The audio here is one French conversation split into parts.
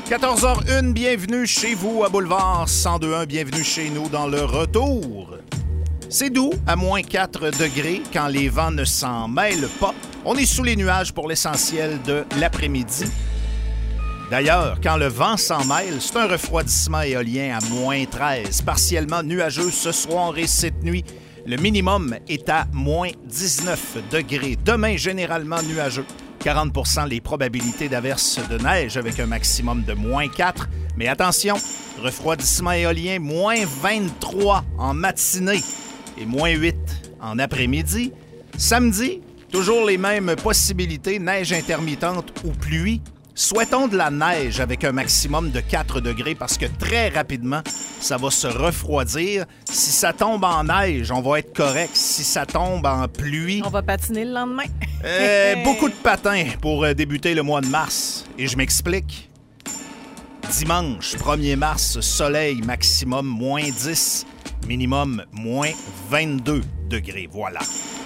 14h01, bienvenue chez vous à Boulevard 102.1, bienvenue chez nous dans le retour. C'est doux, à moins 4 degrés, quand les vents ne s'en mêlent pas. On est sous les nuages pour l'essentiel de l'après-midi. D'ailleurs, quand le vent s'en mêle, c'est un refroidissement éolien à moins 13, partiellement nuageux ce soir et cette nuit. Le minimum est à moins 19 degrés. Demain, généralement nuageux. 40 % les probabilités d'averses de neige avec un maximum de moins 4. Mais attention, refroidissement éolien, moins 23 en matinée et moins 8 en après-midi. Samedi, toujours les mêmes possibilités, neige intermittente ou pluie. Souhaitons de la neige avec un maximum de 4 degrés parce que très rapidement, ça va se refroidir. Si ça tombe en neige, on va être correct. Si ça tombe en pluie... On va patiner le lendemain. Beaucoup de patins pour débuter le mois de mars. Et je m'explique. Dimanche, 1er mars, soleil, maximum moins 10, minimum moins 22 degrés. Voilà.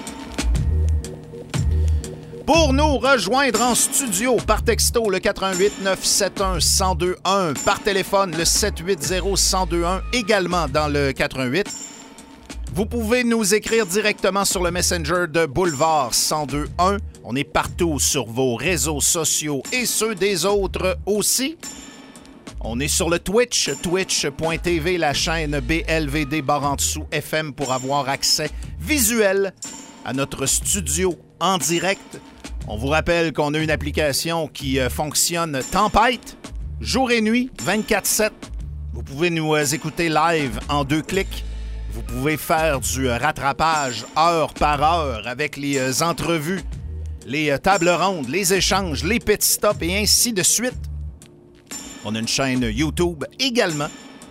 Pour nous rejoindre en studio, par texto, le 418-971-1021, par téléphone, le 780-1021, également dans le 418. Vous pouvez nous écrire directement sur le Messenger de Boulevard 1021. On est partout sur vos réseaux sociaux et ceux des autres aussi. On est sur le Twitch, twitch.tv, la chaîne BLVD /FM pour avoir accès visuel à notre studio en direct. On vous rappelle qu'on a une application qui fonctionne tempête, jour et nuit, 24/7. Vous pouvez nous écouter live en 2 clics. Vous pouvez faire du rattrapage heure par heure avec les entrevues, les tables rondes, les échanges, les petits stops et ainsi de suite. On a une chaîne YouTube également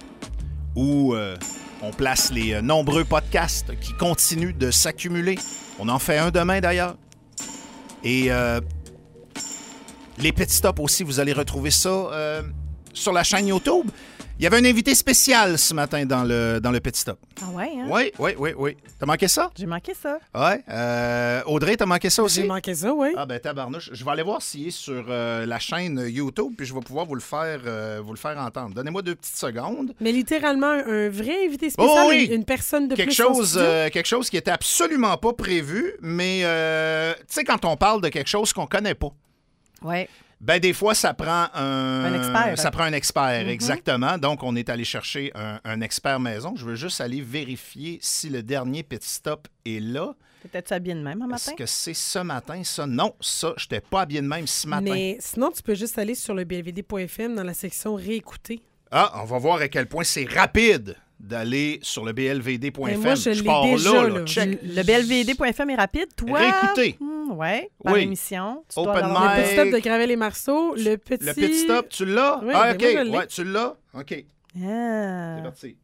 où on place les nombreux podcasts qui continuent de s'accumuler. On en fait un demain d'ailleurs. Et les petits stops aussi, vous allez retrouver ça sur la chaîne YouTube. Il y avait un invité spécial ce matin dans le petit stop. Ah ouais, hein? Oui. T'as manqué ça? J'ai manqué ça. Ouais. Audrey, t'as manqué ça aussi? J'ai manqué ça, oui. Ah ben tabarnouche. Je vais aller voir s'il est sur la chaîne YouTube, puis je vais pouvoir vous le faire entendre. Donnez-moi 2 petites secondes. Mais littéralement, un vrai invité spécial, Oh oui! une personne de Quelque plus en chose, studio. quelque chose qui était absolument pas prévu, mais tu sais, quand on parle de quelque chose qu'on connaît pas, Ouais. ben des fois, ça prend un expert. Ça prend un expert, exactement. Donc, on est allé chercher un expert maison. Je veux juste aller vérifier si le dernier petit stop est là. Peut-être habillé de même un matin? Est-ce que c'est ce matin, ça? Non, ça, je n'étais pas habillé de même ce matin. Mais sinon, tu peux juste aller sur le blvd.fm dans la section réécouter. Ah, on va voir à quel point c'est rapide d'aller sur le blvd.fm. Mais moi, je l'ai pars déjà, là, là. check. Le blvd.fm est rapide, toi? Réécouter. Ouais, par Oui. émission. Tu Open dois l'avoir. mic. Le petit stop de Gravel et Marceau, le petit... Le petit stop, tu l'as? Oui, ah, ben OK. moi, je l'ai. Ouais, tu l'as? OK. Ah. C'est parti.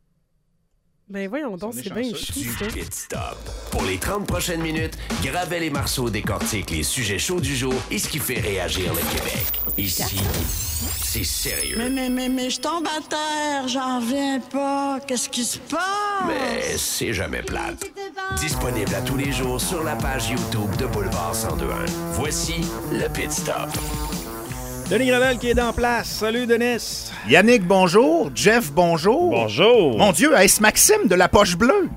Ben voyons donc, On est c'est bien chanceux. chou, Du ça. Pit Stop. Pour les 30 prochaines minutes, Gravel et Marceau décortiquent les sujets chauds du jour et ce qui fait réagir le Québec. Ici, c'est sérieux. Mais je tombe à terre, j'en reviens pas. Qu'est-ce qui se passe? Mais c'est jamais plate. Disponible à tous les jours sur la page YouTube de Boulevard 1021. Voici le Pit Stop. Denis Gravel qui est en place. Salut, Denis. Yannick, bonjour. Jeff, bonjour. Bonjour. Mon Dieu, est-ce Maxime de la poche bleue?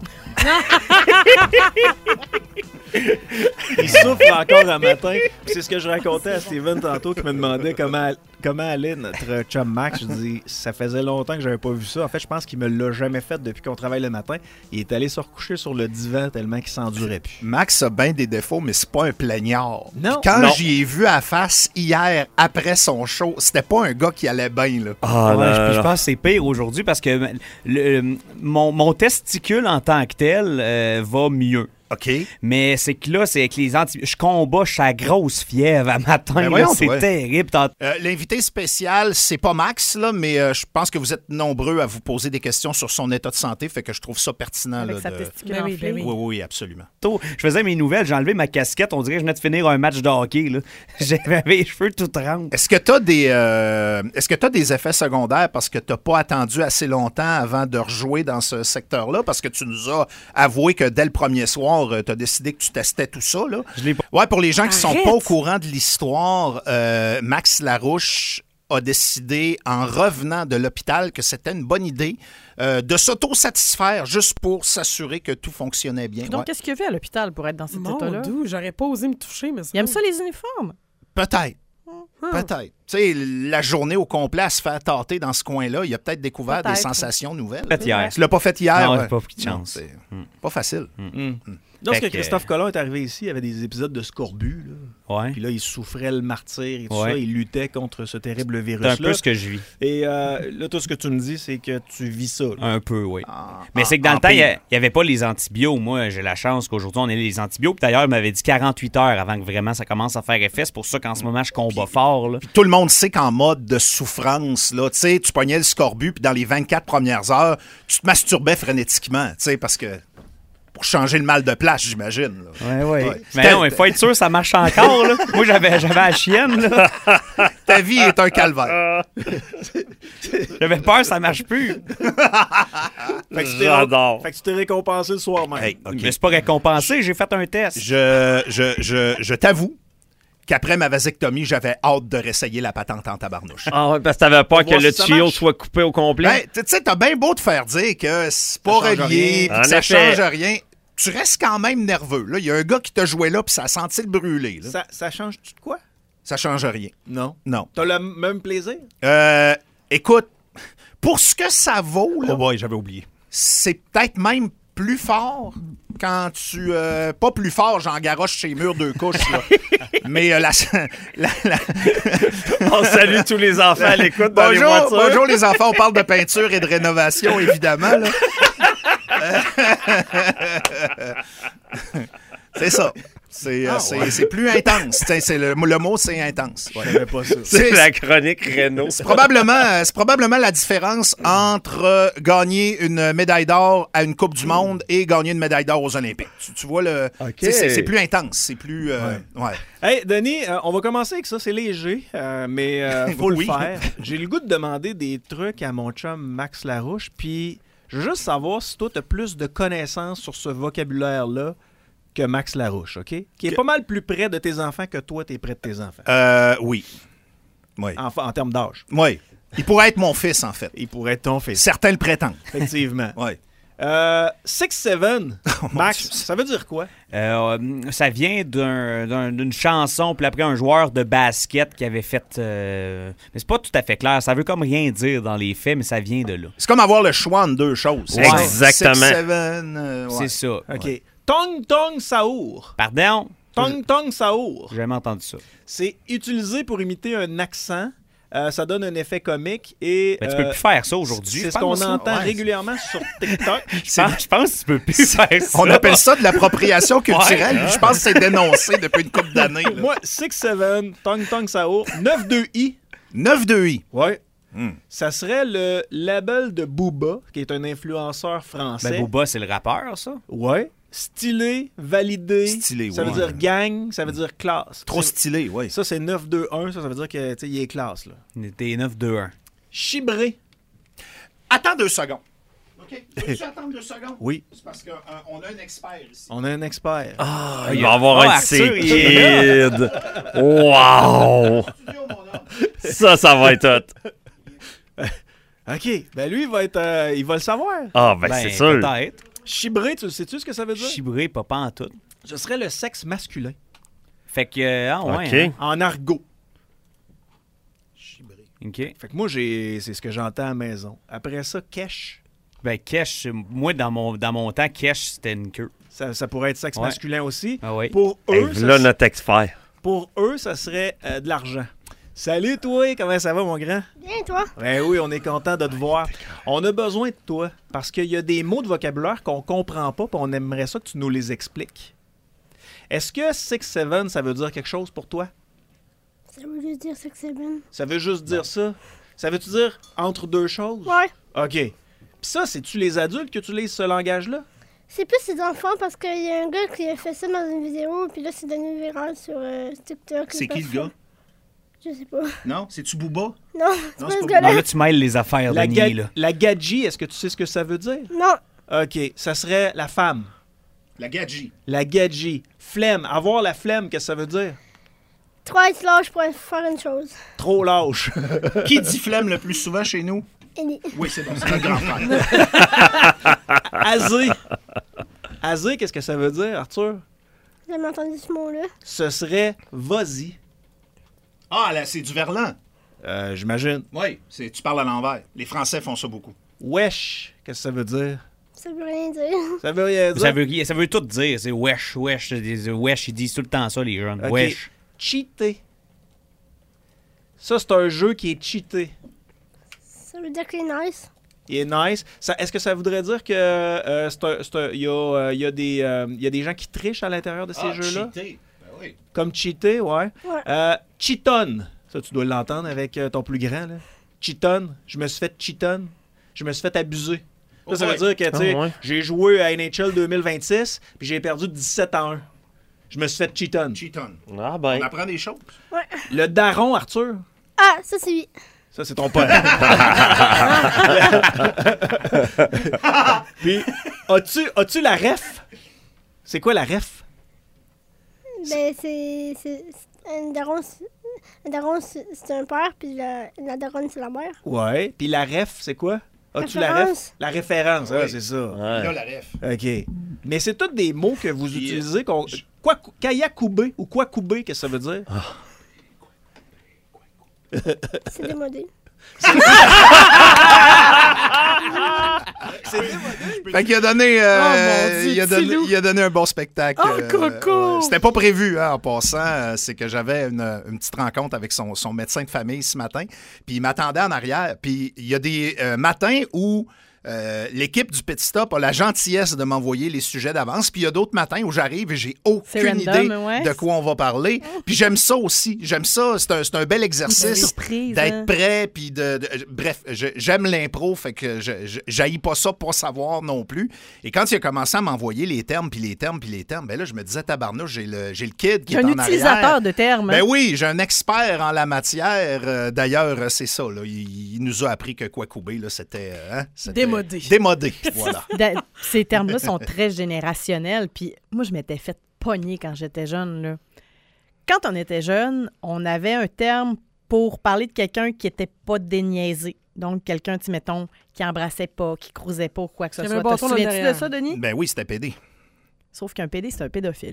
Il souffre encore un matin. C'est ce que je racontais à Steven tantôt qui me demandait comment allait notre chum Max. Je dis, ça faisait longtemps que j'avais pas vu ça. En fait, je pense qu'il me l'a jamais fait depuis qu'on travaille le matin. Il est allé se recoucher sur le divan tellement qu'il s'endurait plus. Max a bien des défauts, mais c'est pas un plaignard. Non. Quand Non. j'y ai vu à face hier, après son show, c'était pas un gars qui allait bien, là. Ah, Ouais, je pense que c'est pire aujourd'hui parce que mon testicule en tant que tel va mieux. OK. Mais c'est que là, c'est avec les je combats, je suis à grosse fièvre à matin. Ben là, voyons, c'est toi. terrible. L'invité spécial, c'est pas Max, là, mais je pense que vous êtes nombreux à vous poser des questions sur son état de santé, fait que je trouve ça pertinent. Avec Là, sa de... testicule Ben oui, enflée. ben Oui, oui, absolument. Je faisais mes nouvelles, j'ai enlevé ma casquette. On dirait que je venais de finir un match de hockey. Là. J'avais les cheveux tout trempés. Est-ce que tu as des effets secondaires parce que tu n'as pas attendu assez longtemps avant de rejouer dans ce secteur-là? Parce que tu nous as avoué que dès le premier soir, tu as décidé que tu testais tout ça. Là. Je l'ai pas. Ouais, pour les gens qui sont Arrête! pas au courant de l'histoire, Max Larouche a décidé, en revenant de l'hôpital, que c'était une bonne idée de s'auto-satisfaire juste pour s'assurer que tout fonctionnait bien. Donc, Ouais. qu'est-ce qu'il a fait à l'hôpital pour être dans cet Mon état-là? Dieu, j'aurais pas osé me toucher, mais Il aime ça, les uniformes? Peut-être. Peut-être. Tu sais, la journée au complet à se faire tâter dans ce coin-là, il a peut-être découvert des Peut-être. sensations nouvelles. Fait hier. Tu l'as pas fait hier? Non, ouais. c'est pas de Non, chance. c'est pas facile. Lorsque Fait que- Christophe Colomb est arrivé ici, il y avait des épisodes de scorbut. Là. Ouais. Puis là, il souffrait le martyr et tout Ouais. ça. Il luttait contre ce terrible C'est un virus-là. peu ce que je vis. Et là, tout ce que tu me dis, c'est que tu vis ça. là. Un peu, oui. Ah, Mais c'est que dans en le temps, il pire. n'y avait pas les antibiotiques. Moi, j'ai la chance qu'aujourd'hui, on ait les antibiotiques. D'ailleurs, il m'avait dit 48 heures avant que vraiment ça commence à faire effet. C'est pour ça qu'en ce moment, je combat fort. Là. Tout le monde sait qu'en mode de souffrance, là, tu sais, tu pognais le scorbut, puis dans les 24 premières heures, tu te masturbais frénétiquement, tu sais, parce que pour changer le mal de place, j'imagine. là. Ouais. Ouais. Mais non, il faut être sûr que ça marche encore. Là. Moi, j'avais la chienne. Là. Ta vie est un calvaire. J'avais peur que ça marche plus. Fait que tu t'es- J'adore. Fait que tu t'es récompensé le soir même. Hey, OK. Mais c'est pas récompensé. J'ai fait un test. Je t'avoue qu'après ma vasectomie, j'avais hâte de réessayer la patente en tabarnouche. Ah ouais, parce que t'avais peur Pour que voir le si ça tuyau marche. soit coupé au complet. Ben, tu sais, t'as bien beau te faire dire que c'est pas Ça change relié, rien. puis En que ça effet. change rien. Tu restes quand même nerveux. Là, il y a un gars qui t'a joué là, puis ça a senti le brûler. Là. Ça change-tu de quoi? Ça change rien. Non. Non. T'as le même plaisir? Écoute, pour ce que ça vaut, là, Oh boy, j'avais oublié. c'est peut-être même plus fort quand tu... pas plus fort, j'en garoche chez les murs 2 couches. Là. Mais la- On salue tous les enfants à l'écoute dans les voitures. bonjour les enfants, on parle de peinture et de rénovation, évidemment. Là. C'est ça. C'est plus intense. Tiens, le mot, c'est intense. Ouais. Je savais pas ça. C'est la chronique Renault. C'est probablement la différence entre gagner une médaille d'or à une Coupe du Monde et gagner une médaille d'or aux Olympiques. Tu vois, OK. c'est plus intense. C'est plus... ouais. Hey, Denis, on va commencer avec ça. C'est léger, mais faut Oui. le faire. J'ai le goût de demander des trucs à mon chum Max Larouche, puis je veux juste savoir si toi, tu as plus de connaissances sur ce vocabulaire-là que Max Larouche, OK? Qui est pas mal plus près de tes enfants que toi, t'es près de tes enfants. Oui. Oui. En termes d'âge. Oui. Il pourrait être mon fils, en fait. Il pourrait être ton fils. Certains le prétendent. Effectivement. Oui. 6-7, Max, ça veut dire quoi? Ça vient d'une chanson, puis après un joueur de basket qui avait fait... mais c'est pas tout à fait clair. Ça veut comme rien dire dans les faits, mais ça vient de là. C'est comme avoir le choix entre deux choses. Ouais. Exactement. 6, 7, ouais. C'est ça. OK. Tong Tong Saour. Pardon? Tong Tong Saour. J'ai jamais entendu ça. C'est utilisé pour imiter un accent. Ça donne un effet comique et Mais tu peux plus faire ça aujourd'hui. c'est je ce qu'on pense, là. entend Ouais. régulièrement sur TikTok. Je pense que tu peux plus faire ça. On appelle ça de l'appropriation culturelle. puis je pense que c'est dénoncé depuis une couple d'années. là. Moi, 6-7, Tong Tong Saour, 9-2-I. 9-2-I. Ouais. Hmm. Ça serait le label de Booba, qui est un influenceur français. Ben, Booba, c'est le rappeur, ça? Ouais. Stylé, validé. Stylé, Ça oui. veut dire gang, ça veut dire classe. Trop stylé, oui. Ça, c'est 9-2-1. Ça veut dire que, tu sais, il est classe, là. T'es 9-2-1. Chibré. Attends 2 secondes. OK? Peux-tu attendre 2 secondes? Oui. C'est parce qu'on a un expert ici. On a un expert. Il va avoir un de Arthur, ses il est kids. Wow! Studio, mon homme. Ça va être hot. OK. Ben lui, il va le savoir. Ah, ben, c'est sûr. Peut-être. Chibré, tu sais-tu ce que ça veut dire? Chibré, pas en tout. Ce serait le sexe masculin. Fait que, ah ouais. OK. hein. En argot. OK. Fait que moi, c'est ce que j'entends à la maison. Après ça, kesh. Ben, Kesh, moi, dans mon temps, Kesh, c'était une queue. Ça pourrait être sexe Ouais. masculin aussi. Ah oui. Pour Hey, eux, là, notre expert. pour eux, ça serait de l'argent. Salut toi, comment ça va mon grand? Bien, toi? Ben oui, on est content de te voir. On a besoin de toi parce qu'il y a des mots de vocabulaire qu'on comprend pas et on aimerait ça que tu nous les expliques. Est-ce que 6-7, ça veut dire quelque chose pour toi? Ça veut juste dire 6-7. Ça veut juste dire ça? Ça veut-tu dire entre deux choses? Ouais. OK. Puis ça, c'est-tu les adultes qui utilisent ce langage-là? C'est plus les enfants parce qu'il y a un gars qui a fait ça dans une vidéo, puis là, c'est devenu viral sur TikTok. C'est qui le gars? Je sais pas. Non? C'est-tu Booba? Non, c'est pas c'est ce pas- Non, gars-là. là, tu mêles les affaires, La, Denis, là. la gadji, est-ce que tu sais ce que ça veut dire? Non, OK. Ça serait la femme. La gadji. La gadji. Flemme. Avoir la flemme, qu'est-ce que ça veut dire? Trop être lâche pour faire une chose. Trop lâche. Qui dit flemme le plus souvent chez nous? Ellie. Oui, c'est bon, c'est notre grand-frère. Azé. Azé, qu'est-ce que ça veut dire, Arthur? J'ai jamais entendu ce mot-là. Ce serait vas-y. Ah, là, c'est du verlan. J'imagine. Oui, tu parles à l'envers. Les Français font ça beaucoup. Wesh, qu'est-ce que ça veut dire? Ça veut rien dire. Ça veut rien dire. Ça veut tout dire. C'est wesh, wesh. Wesh, ils disent tout le temps ça, les jeunes. Ok. Wesh. Cheater. Ça, c'est un jeu qui est cheaté. Ça veut dire qu'il est nice. Il est nice. Est-ce que ça voudrait dire que il y a des gens qui trichent à l'intérieur de ces jeux-là? Cheater. Ben oui. Comme cheater, ouais. Ouais. Cheaton. Ça, tu dois l'entendre avec ton plus grand, là. Cheaton. Je me suis fait cheaton. Je me suis fait abuser. Ça veut dire que, tu sais, j'ai joué à NHL 2026, puis j'ai perdu 17-1. Je me suis fait cheaton. Cheaton. Ah ben. On apprend des choses. Le daron, Arthur. Ah, ça c'est lui. Ça, c'est ton père. Puis, as-tu la ref? C'est quoi la ref? Ben, c'est un daron, c'est un père, puis la daronne, c'est la mère. Ouais. Puis la ref, c'est quoi? As-tu la ref? Référence. La référence, Oui. c'est ça. Ouais. Là, la ref. OK. Mais c'est tous des mots que vous Puis, utilisez. Quoi, Kayakoubé ou quoi couper, qu'est-ce que ça veut dire? C'est démodé. Fait qu'il a donné, mon Dieu, il, a donné petit loup. il a donné un bon spectacle. Oh, coco! C'était pas prévu, hein, en passant. C'est que j'avais une petite rencontre avec son médecin de famille ce matin. Puis il m'attendait en arrière. Puis il y a des matins où l'équipe du Pit Stop a la gentillesse de m'envoyer les sujets d'avance. Puis il y a d'autres matins où j'arrive et j'ai C'est aucune random, idée ouais. de quoi on va parler. Puis j'aime ça aussi. J'aime ça. C'est un bel exercice surprise, d'être hein. prêt. Puis bref, j'aime l'impro. Fait que j'haïs pas ça pour savoir non plus. Et quand il a commencé à m'envoyer les termes, ben là, je me disais, tabarnouche, j'ai le kid qui J'ai est un en arrière. utilisateur de termes. Ben oui, j'ai un expert en la matière. D'ailleurs, c'est ça. Là. Il nous a appris que Kwakubé, là, c'était Démodé. Démodé, voilà. Ces termes-là sont très générationnels. Puis moi, je m'étais fait pogner quand j'étais jeune. Là. Quand on était jeune, on avait un terme pour parler de quelqu'un qui n'était pas déniaisé. Donc, quelqu'un, tu mettons, qui embrassait pas, qui crousait pas ou quoi que ce Qui avait soit. un Te bâton dans le souviens-tu de derrière. ça, Denis? Ben oui, c'était PD. Sauf qu'un PD, c'est un pédophile.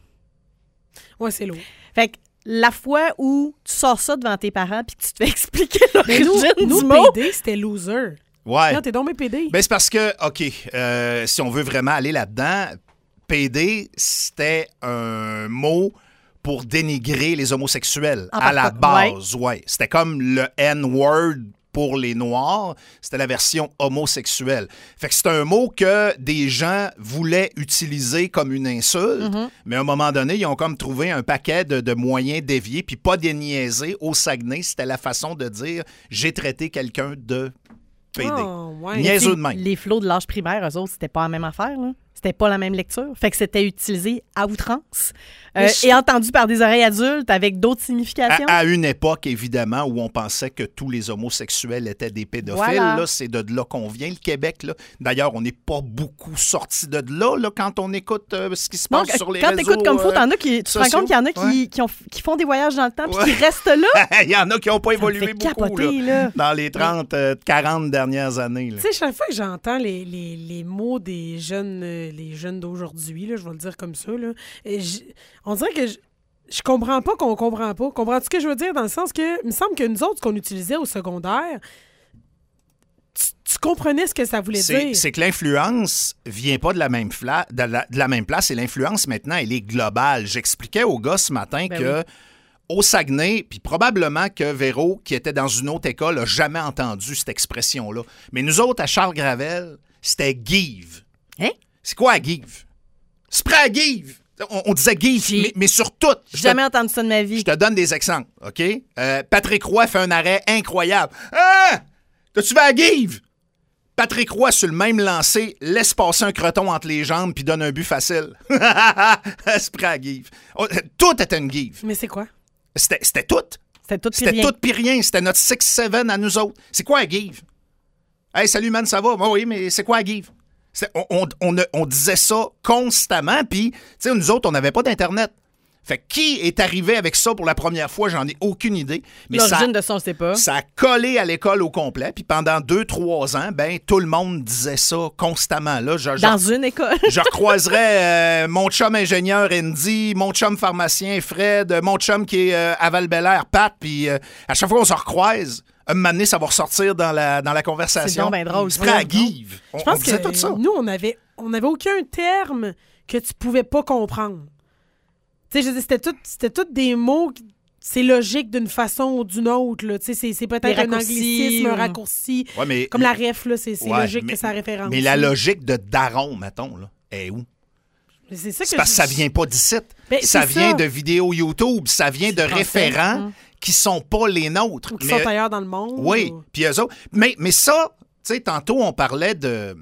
Ouais, c'est lourd. Fait que la fois où tu sors ça devant tes parents puis que tu te fais expliquer Mais l'origine nous, du mot... PD, c'était loser. Ouais. Non, t'es donc mes PD. Ben c'est parce que, OK, si on veut vraiment aller là-dedans, PD, c'était un mot pour dénigrer les homosexuels En à la partant- base. Ouais. C'était comme le N-word pour les Noirs, c'était la version homosexuelle. Fait que c'est un mot que des gens voulaient utiliser comme une insulte, mais à un moment donné, ils ont comme trouvé un paquet de moyens déviés, puis pas déniaiser. Au Saguenay, c'était la façon de dire « j'ai traité quelqu'un de PD Oh, ouais. Niaiseux T'sais, de même. Les flots de l'âge primaire, eux autres, c'était pas la même affaire. Là. C'était pas la même lecture. Fait que c'était utilisé à outrance et entendu par des oreilles adultes avec d'autres significations. À une époque, évidemment, où on pensait que tous les homosexuels étaient des pédophiles. Voilà. Là, c'est de là qu'on vient, le Québec. Là. D'ailleurs, on n'est pas beaucoup sorti de là, quand on écoute ce qui se passe Donc, sur les quand réseaux. t'écoutes comme faut, tu te rends sociaux. compte qu'il y en a qui font des voyages dans le temps puis qui restent là. Il y en a qui n'ont pas Ça me évolué fait beaucoup capoter, là. dans les 30, 40 dernières années. Là. Tu sais, chaque fois que j'entends les mots des jeunes, les jeunes d'aujourd'hui, là, je vais le dire comme ça, là, et on dirait que je comprends pas qu'on comprend pas. Comprends-tu ce que je veux dire? Dans le sens que, il me semble que nous autres, ce qu'on utilisait au secondaire, tu comprenais ce que ça voulait dire. C'est que l'influence vient pas de la même, de la même place et l'influence, maintenant, elle est globale. J'expliquais aux gars ce matin Ben que au Saguenay, puis probablement que Véro, qui était dans une autre école, n'a jamais entendu cette expression-là. Mais nous autres, à Charles-Gravel, c'était give. Hein? C'est quoi give? Spray à give! On disait give, mais sur tout. J'ai jamais entendu ça de ma vie. Je te donne des exemples, OK? Patrick Roy fait un arrêt incroyable. Ah! T'as-tu vu à give? Patrick Roy, sur le même lancer, laisse passer un croton entre les jambes puis donne un but facile. Spray à give. Tout était une give. Mais c'est quoi? C'était tout. C'était tout puis C'était rien. tout pis rien. C'était notre 6-7 à nous autres. C'est quoi à give? Hey, salut, man, ça va? Oui, mais c'est quoi à give? On disait ça constamment, puis, tu sais, nous autres, on n'avait pas d'Internet. Fait que qui est arrivé avec ça pour la première fois, j'en ai aucune idée. Mais L'origine de ça, on ne sait pas. ça a collé à l'école au complet. Puis pendant 2-3 ans, ben tout le monde disait ça constamment. Là, Dans une école. je recroiserais mon chum ingénieur Andy, mon chum pharmacien Fred, mon chum qui est à Val-Bélair, Pat. Puis à chaque fois qu'on se recroise, un moment donné, ça va ressortir dans la conversation. C'est donc bien drôle. C'est prêt à give. Je pense on disait que tout ça. nous, on avait aucun terme que tu pouvais pas comprendre. Tu sais, je veux dire, c'était tout des mots, c'est logique d'une façon ou d'une autre. Là. Tu sais, c'est peut-être Des un raccourcis, anglicisme, un raccourci. Ouais, mais, Comme la ref, là, c'est Ouais, logique mais- que ça référence. mais la logique de daron, mettons, là, est où? Mais c'est ça C'est que parce que ça vient pas d'ici. Ben, Ça c'est vient ça. de vidéos YouTube, ça vient de français. référents qui sont pas les nôtres. Ou qui Mais- sont ailleurs dans le monde. Oui, ou- puis eux autres. Mais ça, tu sais, tantôt, on parlait de.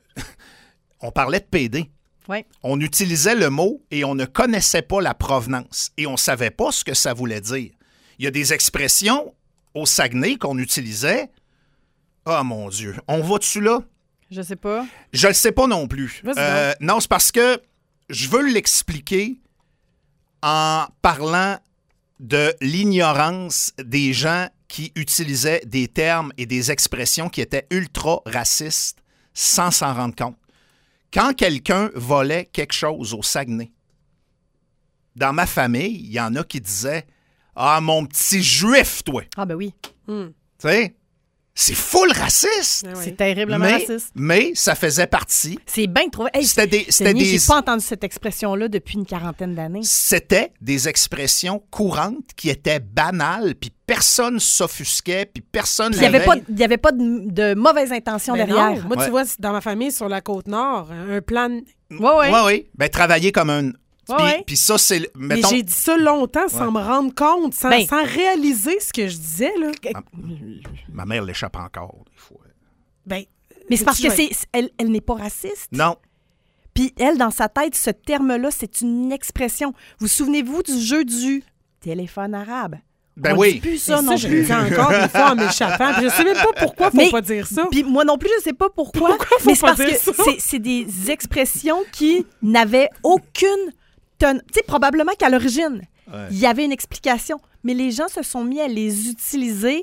On parlait de PD. Oui. On utilisait le mot et on ne connaissait pas la provenance. Et on ne savait pas ce que ça voulait dire. Il y a des expressions au Saguenay qu'on utilisait. Ah, mon Dieu. On va dessus là? Je sais pas. Je le sais pas non plus. Vas-y Non, c'est parce que je veux l'expliquer en parlant de l'ignorance des gens qui utilisaient des termes et des expressions qui étaient ultra racistes sans s'en rendre compte. Quand quelqu'un volait quelque chose au Saguenay, dans ma famille, il y en a qui disaient « Ah, mon petit juif, toi! Ah, ben oui. » Hmm. Tu sais, c'est full raciste. Ah ouais. C'est terriblement raciste. Mais ça faisait partie. C'est bien trouvé. Hey, C'était Denis, des, j'ai pas entendu cette expression-là depuis une quarantaine d'années. c'était des expressions courantes qui étaient banales, puis personne s'offusquait, puis personne Il n'y avait pas de mauvaise intention Ben derrière. non. Moi, Ouais. tu vois, dans ma famille, sur la Côte-Nord, un plan... Ouais. Oui. Ben, travailler comme un... Ouais. Puis ça, c'est... Mais Mettons, j'ai dit ça longtemps sans me rendre compte, sans Ben- réaliser ce que je disais. Là. ma mère l'échappe encore, des fois. Ben, Mais c'est parce que tu- elle n'est pas raciste. Non. Puis elle, dans sa tête, ce terme-là, c'est une expression. Vous souvenez-vous du jeu du téléphone arabe? Ben On oui. dit plus ça Mais non je plus. le dis encore des fois en m'échappant. Puis je sais même pas pourquoi faut Mais- pas dire ça. Puis moi non plus, je sais pas pourquoi. Pourquoi faut mais c'est pas parce dire que ça? c'est des expressions qui n'avaient aucune tonne. Tu sais, probablement qu'à l'origine, il y avait une explication, mais les gens se sont mis à les utiliser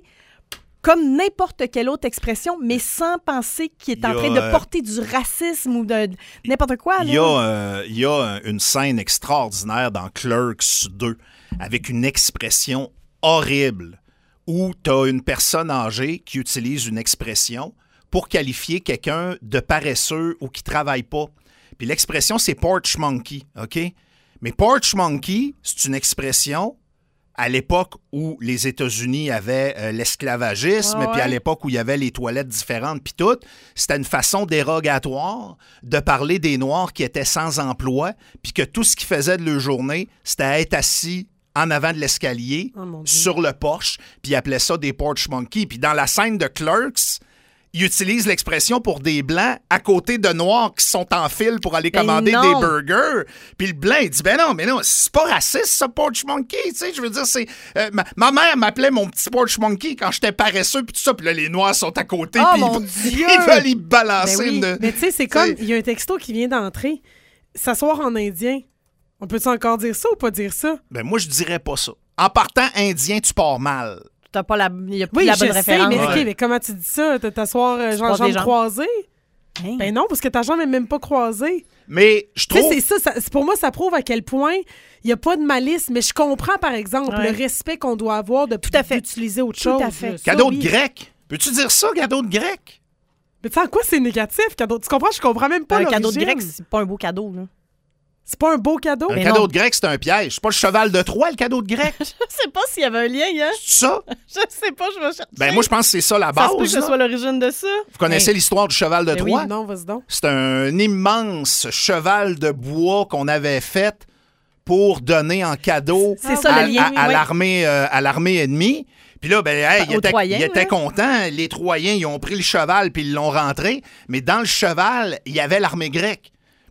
comme n'importe quelle autre expression, mais sans penser qu'il est en Il y a, train de porter du racisme ou de n'importe quoi. Il y a une scène extraordinaire dans Clerks 2 avec une expression horrible où tu as une personne âgée qui utilise une expression pour qualifier quelqu'un de paresseux ou qui travaille pas. Puis l'expression, c'est porch monkey, OK? Mais porch monkey, c'est une expression à l'époque où les États-Unis avaient l'esclavagisme, Ah ouais. puis à l'époque où il y avait les toilettes différentes, puis tout, c'était une façon dérogatoire de parler des Noirs qui étaient sans emploi, puis que tout ce qu'ils faisaient de leur journée, c'était être assis en avant de l'escalier, Oh, mon Dieu. sur le porche, puis ils appelaient ça des porch monkeys. Puis dans la scène de Clerks, ils utilisent l'expression pour des Blancs à côté de Noirs qui sont en file pour aller Ben commander non. des burgers. Puis le Blanc, il dit, ben non, c'est pas raciste, ça, porch monkey. Tu sais, je veux dire, c'est... ma mère m'appelait mon petit porch monkey quand j'étais paresseux, puis tout ça. Puis là, les Noirs sont à côté, Oh, puis mon ils Dieu! veulent y balancer Ben oui. une... Mais tu sais, c'est comme, il y a un texto qui vient d'entrer. S'asseoir en indien. On peut-tu encore dire ça ou pas dire ça? Ben moi, je dirais pas ça. En partant indien, tu pars mal. T'as pas il n'y a plus Oui, la je bonne sais, référence. mais, Ouais. OK, mais comment tu dis ça? T'asseoir croises jambes les jambes. croisées? Hein? Ben non, parce que ta jambe est même pas croisée. Mais je Tu sais, trouve... c'est ça, pour moi, ça prouve à quel point il n'y a pas de malice, mais je comprends, par exemple, Ouais. le respect qu'on doit avoir de Tout à fait. d'utiliser autre Tout chose. à fait. Ça, Cadeau oui. de grec. Peux-tu dire ça, cadeau de grec? Mais tu sais, en quoi c'est négatif, cadeau? Tu comprends? Je comprends même pas Un cadeau de l'origine. grec, c'est pas un beau cadeau. Là. C'est pas un beau cadeau? Un Mais cadeau non. de grec, c'est un piège. C'est pas le cheval de Troie, le cadeau de grec. Je sais pas s'il y avait un lien, hein? C'est ça? Je sais pas, je vais chercher. Ben moi, je pense que c'est ça la ça base. se peut que ce là. soit l'origine de ça. Vous connaissez l'histoire du cheval de Ben oui, Troie? Non, vas-y donc. C'est un immense cheval de bois qu'on avait fait pour donner en cadeau C'est ça, à, le lien, à oui. l'armée ennemie. Puis là, ben, hey, Aux Troyens, il était là. content. Les Troyens, ils ont pris le cheval puis ils l'ont rentré. Mais dans le cheval, il y avait l'armée grecque.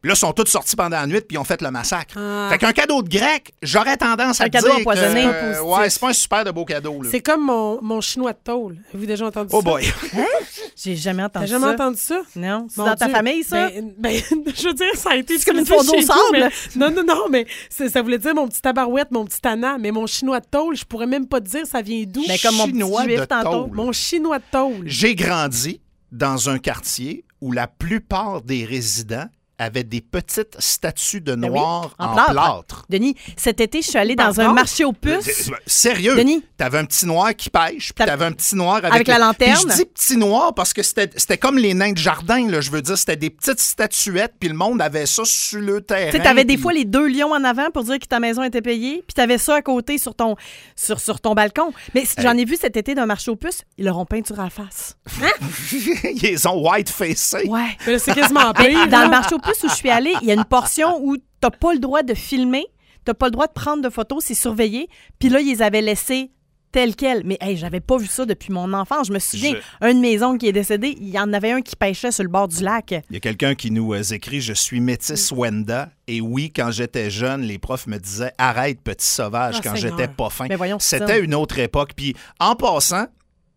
Puis là, ils sont tous sortis pendant la nuit puis ils ont fait le massacre. Ah. Fait qu'un cadeau de grec, j'aurais tendance à Un te cadeau dire empoisonné. que, C'est pas positif. ouais, c'est pas un super de beau cadeau. Là. C'est comme mon chinois de tôle. Avez-vous déjà entendu Oh ça? boy! J'ai jamais entendu T'as jamais ça. entendu ça? Non? C'est Mon dans ta Dieu. famille, ça? Ben, je veux dire, ça a été C'est comme une utilisé fondue au chez nous, sable. mais- Non, mais ça voulait dire mon petit tabarouette, mon petit tana, mais mon chinois de tôle, je pourrais même pas te dire ça vient d'où. Ben, comme mon Chinois petit juif de tantôt. tôle. Mon chinois de tôle. J'ai grandi dans un quartier où la plupart des résidents avaient des petites statues de Ben oui, noirs en en plâtre. plâtre. Denis, cet été, je suis allée dans Pardon? un marché aux puces. Sérieux? Denis? T'avais un petit noir qui pêche, puis T'as- t'avais un petit noir Avec la lanterne? Puis je dis petit noir parce que c'était comme les nains de jardin, là. Je veux dire, c'était des petites statuettes, puis le monde avait ça sur le terrain. Tu sais, t'avais des puis- fois les 2 lions en avant pour dire que ta maison était payée, puis t'avais ça à côté sur ton balcon. Mais j'en ai vu cet été d'un marché aux puces, ils leur ont peinture à la face. Ils les ont white-facés. Ouais. Mais là, c'est quasiment Mais pire. dans là. le marché aux puces où je suis allée, il y a une portion où t'as pas le droit de filmer, t'as pas le droit de prendre de photos, c'est surveillé. Puis là, ils les avaient laissés tels quels. Mais hey, j'avais pas vu ça depuis mon enfance. Je me souviens, un de mes oncles qui est décédé, il y en avait un qui pêchait sur le bord du lac. Il y a quelqu'un qui nous écrit « Je suis métisse Wenda. Et oui, quand j'étais jeune, les profs me disaient « Arrête, petit sauvage, Ah, quand Seigneur. j'étais pas fin. Mais voyons, » c'est C'était ça. une autre époque. Puis en passant,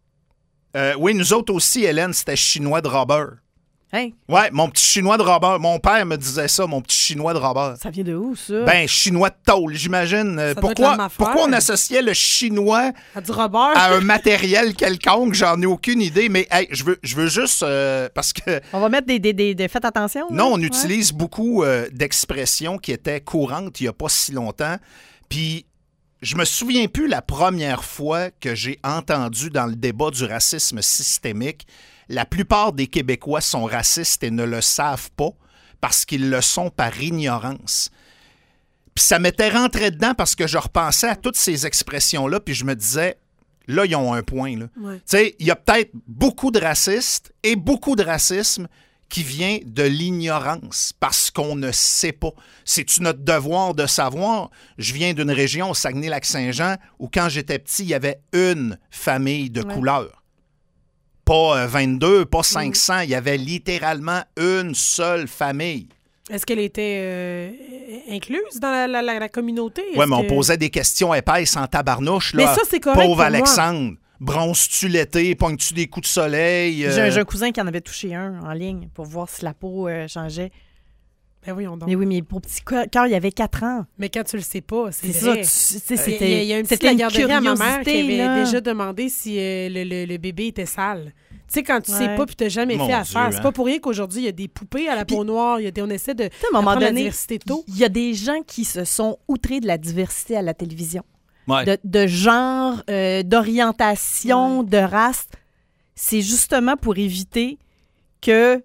oui, nous autres aussi, Hélène, c'était chinois de Robert. Hein? Ouais, mon petit chinois de Robert. Mon père me disait ça, mon petit chinois de Robert. Ça vient de où, ça? Ben, chinois de tôle, j'imagine. doit être la Pourquoi, même affaire. pourquoi on associait le chinois À du Robert. à un matériel quelconque? J'en ai aucune idée. Mais hey, je veux juste... parce que... On va mettre des faites attention. là. Non, on Ouais. utilise beaucoup d'expressions qui étaient courantes il n'y a pas si longtemps. Puis, je me souviens plus la première fois que j'ai entendu dans le débat du racisme systémique, la plupart des Québécois sont racistes et ne le savent pas parce qu'ils le sont par ignorance. Puis ça m'était rentré dedans parce que je repensais à toutes ces expressions-là, puis je me disais, là, ils ont un point. Là. Ouais. Tu sais, il y a peut-être beaucoup de racistes et beaucoup de racisme qui vient de l'ignorance, parce qu'on ne sait pas. C'est-tu notre devoir de savoir? Je viens d'une région, au Saguenay-Lac-Saint-Jean, où quand j'étais petit, il y avait une famille de couleurs. Pas 22, pas 500, il y avait littéralement une seule famille. Est-ce qu'elle était incluse dans la communauté? Oui, Est-ce mais on que- posait des questions épaisses en tabarnouche. Mais Là. ça, c'est correct Pauvre pour Alexandre. Bronzes-tu l'été? Pognes-tu des coups de soleil? J'ai un cousin qui en avait touché un en ligne pour voir si la peau changeait. Ben voyons donc. Mais oui, mais pour petit cœur, il y avait 4 ans. Mais quand tu le sais pas, c'est C'est vrai. ça, tu sais, Il y a- il y a un petit c'était une garderie à ma mère qui curiosité, avait là. déjà demandé si le bébé était sale. Tu sais, quand tu sais Ouais. pas puis tu n'as jamais Mon fait Dieu, affaire, c'est hein. pas pour rien qu'aujourd'hui, il y a des poupées à la peau noire. On essaie de Tu sais, à un moment apprendre la donné, diversité tôt. il y a des gens qui se sont outrés de la diversité à la télévision. Ouais. De genre, d'orientation, de race. C'est justement pour éviter que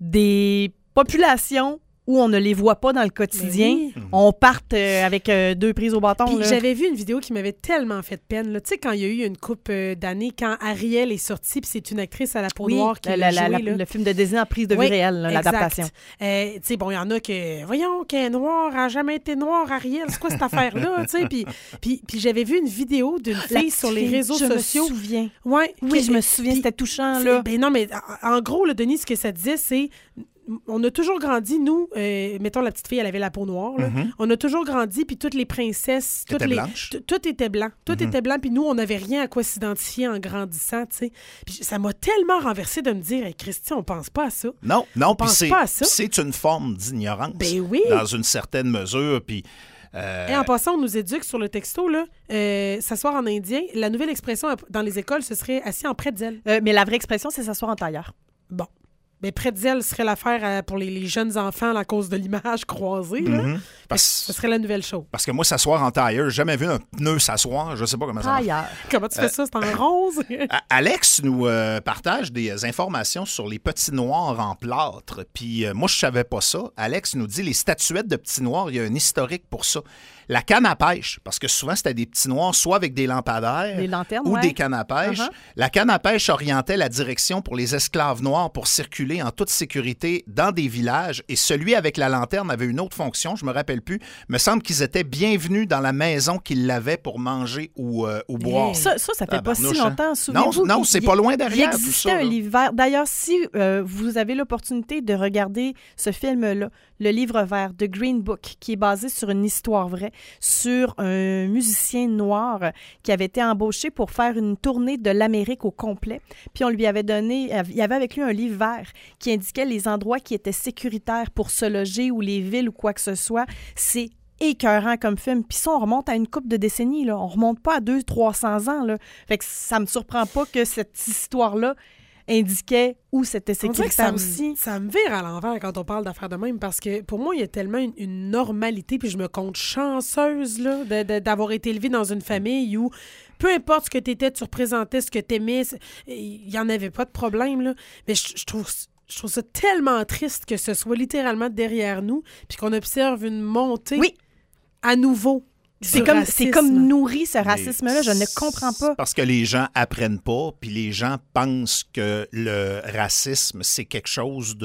des populations où on ne les voit pas dans le quotidien, Mais oui. on parte avec 2 prises au bâton. Puis là. j'avais vu une vidéo qui m'avait tellement fait de peine. là. Tu sais, quand il y a eu une couple d'années, quand Ariel est sortie, puis c'est une actrice à la peau Oui, noire qui l'a joué, là. le film de Disney en prise de vue Oui, réelle, là, exact. l'adaptation. Tu sais, bon, il y en a que, voyons, qu'elle est noire, elle n'a jamais été noire, Ariel, c'est quoi cette affaire-là, tu sais? Puis j'avais vu une vidéo d'une La fille sur les petite fille, réseaux je sociaux. me souviens. Ouais, Oui, que- je me souviens, puis c'était touchant, c'est- là. Ben non, mais en gros, là, Denis, ce que ça disait, c'est... On a toujours grandi, nous, mettons la petite fille, elle avait la peau noire, là. On a toujours grandi, puis toutes les princesses, toutes Étaient les blanches. tout était blanc. Tout était blanc, puis nous, on n'avait rien à quoi s'identifier en grandissant, tu sais. Puis ça m'a tellement renversé de me dire, hey, Christian, on pense pas à ça. Non, puis pense c'est pas à ça. c'est une forme d'ignorance. Ben oui. Dans une certaine mesure, puis... Et en passant, on nous éduque sur le texto, là, s'asseoir en indien. La nouvelle expression dans les écoles, ce serait assis en pretzel. Mais la vraie expression, c'est s'asseoir en tailleur. Bon. Mais pretzel serait l'affaire pour les jeunes enfants à cause de l'image croisée. Là. Parce, Ce serait la nouvelle chose. parce que moi, s'asseoir en tailleur, j'ai jamais vu un pneu s'asseoir. Je sais pas comment ça marche. Tailleur. Comment tu fais ça? C'est en rose? Alex nous partage des informations sur les petits noirs en plâtre. Puis moi, je savais pas ça. Alex nous dit les statuettes de petits noirs, il y a un historique pour ça. La canne à pêche, parce que souvent, c'était des petits noirs, soit avec des lampadaires Des lanternes, ou ouais. des cannes à pêche. Uh-huh. La canne à pêche orientait la direction pour les esclaves noirs pour circuler en toute sécurité dans des villages. Et celui avec la lanterne avait une autre fonction, je me rappelle plus. Me semble qu'ils étaient bienvenus dans la maison qu'ils l'avaient pour manger ou boire. Ça fait pas si Tabarnouche, hein? longtemps, souvenez-vous. Non, c'est pas loin Il derrière tout existait ça. un là. hiver. D'ailleurs, si vous avez l'opportunité de regarder ce film-là, le livre vert The Green Book, qui est basé sur une histoire vraie, sur un musicien noir qui avait été embauché pour faire une tournée de l'Amérique au complet. Puis on lui avait donné, il y avait avec lui un livre vert qui indiquait les endroits qui étaient sécuritaires pour se loger ou les villes ou quoi que ce soit. C'est écœurant comme film. Puis ça, on remonte à une couple de décennies, là. On remonte pas à 200-300 ans, là. Fait que ça me surprend pas que cette histoire-là indiquait où c'était sécuritaire aussi. Ça me vire à l'envers quand on parle d'affaires de même, parce que pour moi, il y a tellement une normalité, puis je me compte chanceuse là, d'avoir été élevée dans une famille où peu importe ce que tu étais, tu représentais ce que tu aimais, il n'y en avait pas de problème. Là. Mais je trouve ça tellement triste que ce soit littéralement derrière nous, puis qu'on observe une montée à nouveau. C'est comme nourri, ce racisme-là. Je ne comprends pas. Parce que les gens apprennent pas, puis les gens pensent que le racisme, c'est quelque chose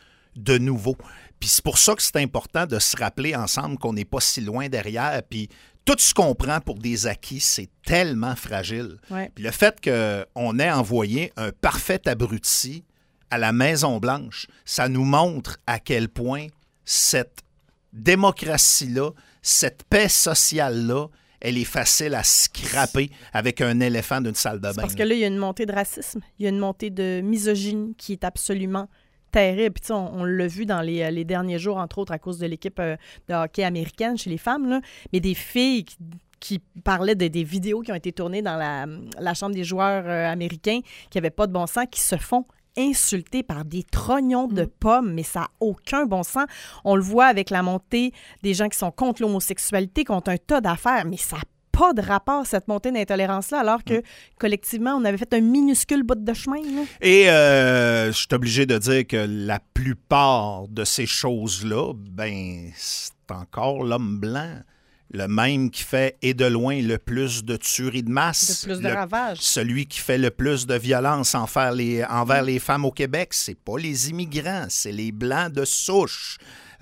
de nouveau. Puis c'est pour ça que c'est important de se rappeler ensemble qu'on n'est pas si loin derrière. Puis tout ce qu'on prend pour des acquis, c'est tellement fragile. Ouais. Puis le fait qu'on ait envoyé un parfait abruti à la Maison-Blanche, ça nous montre à quel point cette démocratie-là, cette paix sociale-là, elle est facile à scraper avec un éléphant d'une salle de bain. Parce que là, il y a une montée de racisme, il y a une montée de misogynie qui est absolument terrible. Puis, on l'a vu dans les derniers jours, entre autres, à cause de l'équipe de hockey américaine chez les femmes, là. Mais des filles qui parlaient des vidéos qui ont été tournées dans la chambre des joueurs américains, qui n'avaient pas de bon sens, qui se font insultés par des trognons de pommes, mais ça n'a aucun bon sens. On le voit avec la montée des gens qui sont contre l'homosexualité, contre un tas d'affaires, mais ça n'a pas de rapport, cette montée d'intolérance-là, alors que, collectivement, on avait fait un minuscule bout de chemin. Là. Et je suis obligé de dire que la plupart de ces choses-là, ben, c'est encore l'homme blanc. Le même qui fait, et de loin, le plus de tueries de masse. De plus de ravages. Celui qui fait le plus de violence envers les femmes au Québec, c'est pas les immigrants, c'est les Blancs de souche.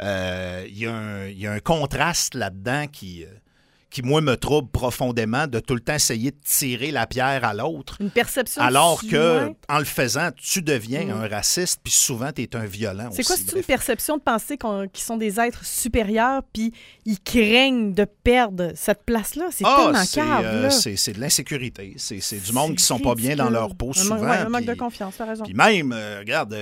Il y a un contraste là-dedans qui, moi, me trouble profondément de tout le temps essayer de tirer la pierre à l'autre. Une perception. Alors que, en le faisant, tu deviens un raciste, puis souvent, tu es un violent aussi. C'est quoi, c'est une perception de penser qu'ils sont des êtres supérieurs, puis ils craignent de perdre cette place-là? C'est tellement cave, là. C'est de l'insécurité. C'est du monde qui sont pas bien dans leur peau souvent. Un manque de confiance, t'as raison. Puis même, regarde,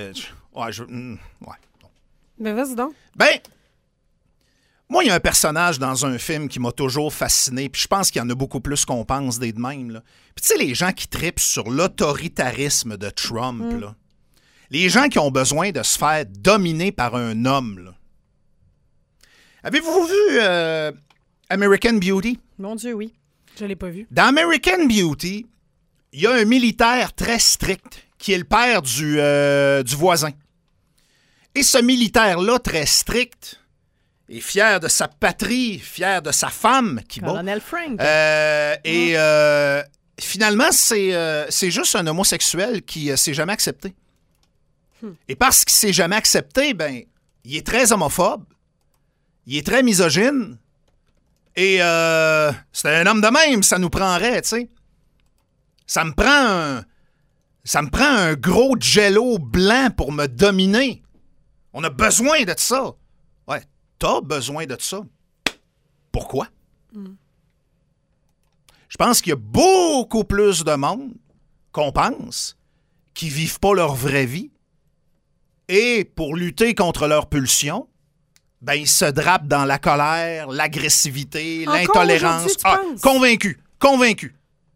Ben, vas-y donc. Ben, moi, il y a un personnage dans un film qui m'a toujours fasciné, puis je pense qu'il y en a beaucoup plus qu'on pense des de même. Là. Puis tu sais, les gens qui tripent sur l'autoritarisme de Trump, là. Les gens qui ont besoin de se faire dominer par un homme. Là. Avez-vous vu American Beauty? Mon Dieu, oui. Je l'ai pas vu. Dans American Beauty, il y a un militaire très strict qui est le père du voisin. Et ce militaire-là, très strict, est fier de sa patrie, fier de sa femme qui bat. Colonel Frank. Finalement, c'est juste un homosexuel qui s'est jamais accepté. Et parce qu'il s'est jamais accepté, ben, il est très homophobe, il est très misogyne, et c'est un homme de même, ça nous prendrait, tu sais. Ça me prend un gros jello blanc pour me dominer. On a besoin de ça. Ouais, t'as besoin de ça. Pourquoi? Je pense qu'il y a beaucoup plus de monde qu'on pense qui vivent pas leur vraie vie. Et pour lutter contre leur pulsion, ben ils se drapent dans la colère, l'agressivité, l'intolérance. Convaincu.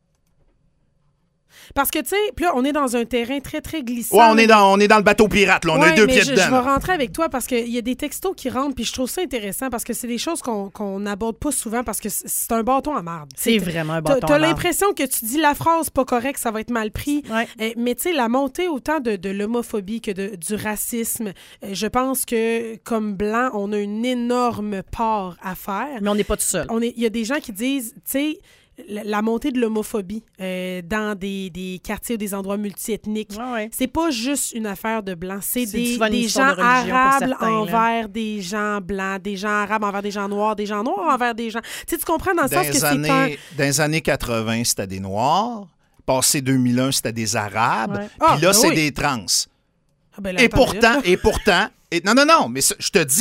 Parce que, tu sais, puis là, on est dans un terrain très, très glissant. Ouais, on est dans le bateau pirate, là. On a deux pieds dedans. Je vais rentrer avec toi parce qu'il y a des textos qui rentrent, puis je trouve ça intéressant parce que c'est des choses qu'on n'aborde pas souvent parce que c'est un bâton à marde. C'est vraiment un bâton à marde. T'as l'impression que tu dis la phrase pas correcte, ça va être mal pris. Ouais. Mais tu sais, la montée autant de l'homophobie que du racisme, je pense que, comme Blanc, on a une énorme part à faire. Mais on n'est pas tout seul. Il y a des gens qui disent, tu sais, la montée de l'homophobie dans des quartiers ou des endroits multiethniques. Ouais. C'est pas juste une affaire de blancs. C'est des gens gens arabes envers des gens blancs, des gens arabes envers des gens noirs envers des gens... Tu comprends dans le sens que c'est Dans les années 80, c'était des Noirs. Passé 2001, c'était des Arabes. Ouais. Puis là, c'est des trans. Ah ben là, Et pourtant... Non, mais je te dis...